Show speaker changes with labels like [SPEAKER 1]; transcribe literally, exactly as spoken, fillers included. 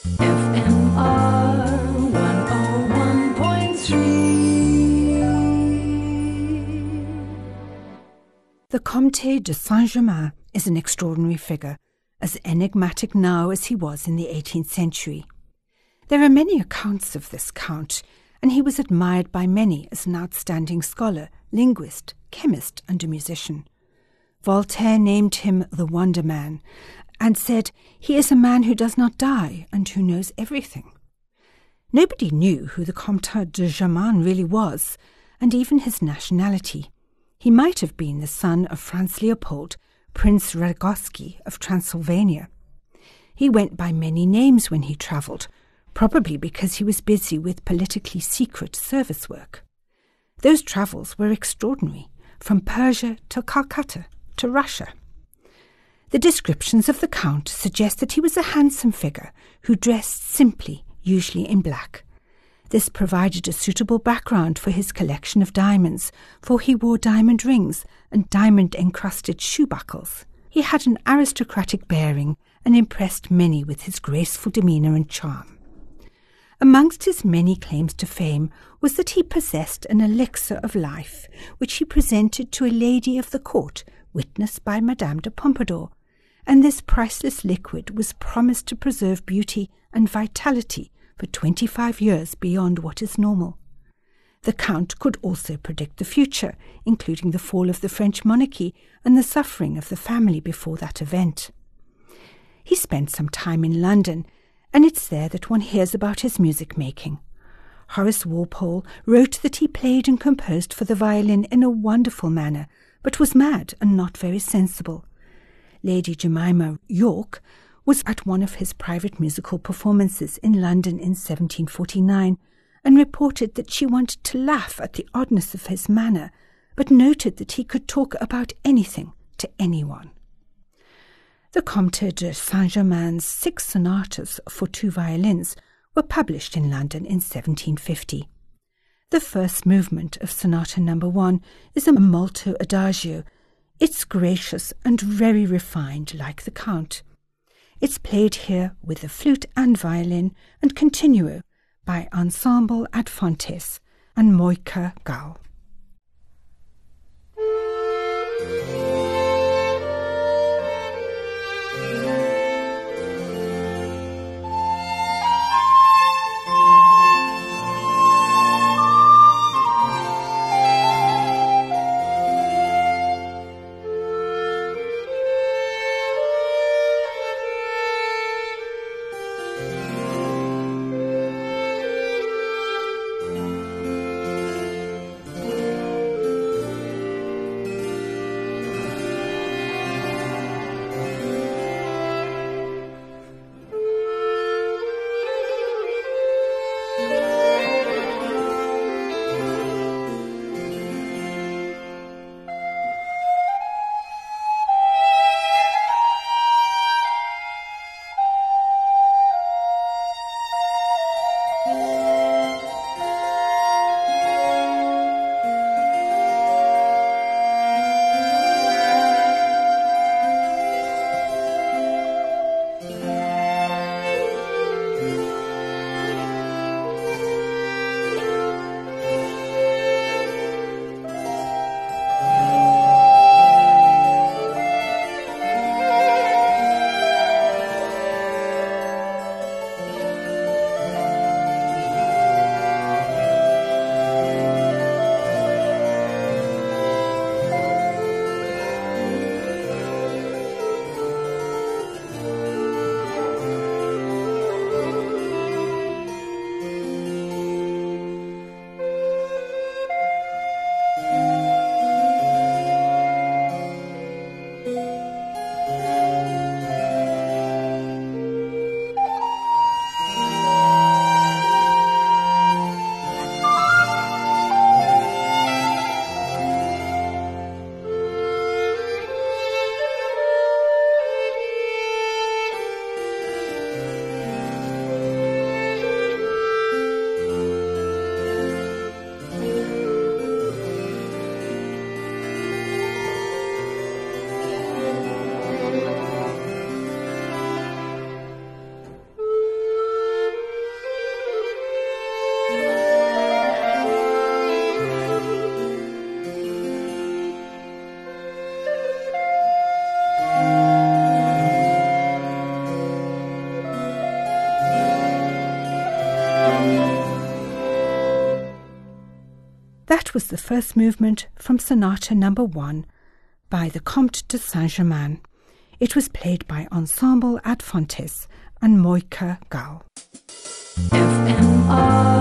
[SPEAKER 1] F M R one oh one point three.
[SPEAKER 2] The Comte de Saint-Germain is an extraordinary figure, as enigmatic now as he was in the eighteenth century. There are many accounts of this count, and he was admired by many as an outstanding scholar, linguist, chemist, and a musician. Voltaire named him the Wonder Man, and said, "He is a man who does not die and who knows everything." Nobody knew who the Comte de Germain really was, and even his nationality. He might have been the son of Franz Leopold, Prince Ragoski of Transylvania. He went by many names when he travelled, probably because he was busy with politically secret service work. Those travels were extraordinary, from Persia to Calcutta to Russia. The descriptions of the Count suggest that he was a handsome figure who dressed simply, usually in black. This provided a suitable background for his collection of diamonds, for he wore diamond rings and diamond-encrusted shoe buckles. He had an aristocratic bearing and impressed many with his graceful demeanour and charm. Amongst his many claims to fame was that he possessed an elixir of life, which he presented to a lady of the court, witnessed by Madame de Pompadour, and this priceless liquid was promised to preserve beauty and vitality for twenty-five years beyond what is normal. The Count could also predict the future, including the fall of the French monarchy and the suffering of the family before that event. He spent some time in London, and it's there that one hears about his music-making. Horace Walpole wrote that he played and composed for the violin in a wonderful manner, but was mad and not very sensible. Lady Jemima Yorke was at one of his private musical performances in London in seventeen forty-nine, and reported that she wanted to laugh at the oddness of his manner, but noted that he could talk about anything to anyone. The Comte de Saint-Germain's six sonatas for two violins were published in London in seventeen fifty. The first movement of Sonata Number One is a molto adagio. It's gracious and very refined, like the Count. It's played here with the flute and violin and continuo by Ensemble ad Fontes and Moika Gal. That was the first movement from Sonata Number One by the Comte de Saint-Germain. It was played by Ensemble Ad Fontes and Moike Gall.
[SPEAKER 1] F M R